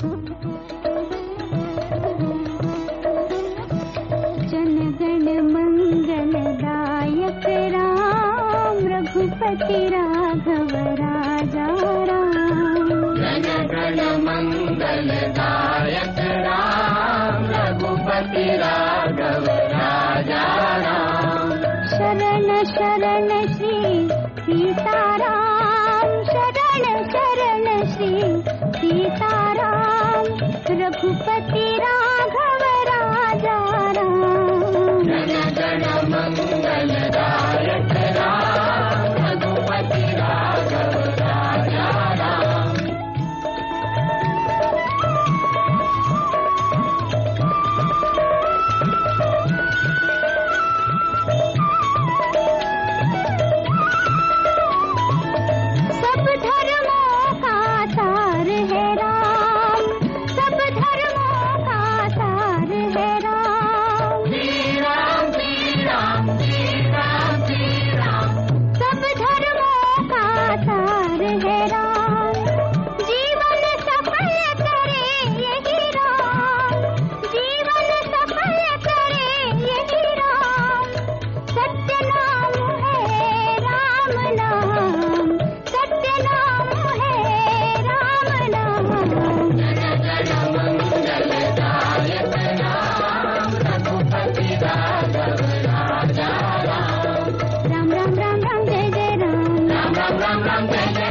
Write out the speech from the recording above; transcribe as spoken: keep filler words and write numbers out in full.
जनगण मंगलदायक राम, रघुपति राघव राजा राम। जनगण मंगलदायक राम, रघुपति राघव राजा राम। शरण शरण श्री सीताराम, शरण शरण श्री सीताराम, रघुपति राघव राजा राम। जनगण मंगलदायक राम, रघुपति राघव राजा राम। सब धर्मों का सार है राम, सब धर्मों का सार है राम। श्री राम श्री राम श्री राम श्री राम। सब धर्मों का सार है राम, जीवन सफल करे यही राम, जीवन सफल करे यही राम। सत्य नाम है राम नाम, सत्य नाम है राम नाम। जनगण मंगलदायक राम, रघुपति राघव राजा राम। राम राम राम राम जय जय राम, राम राम राम राम जय जय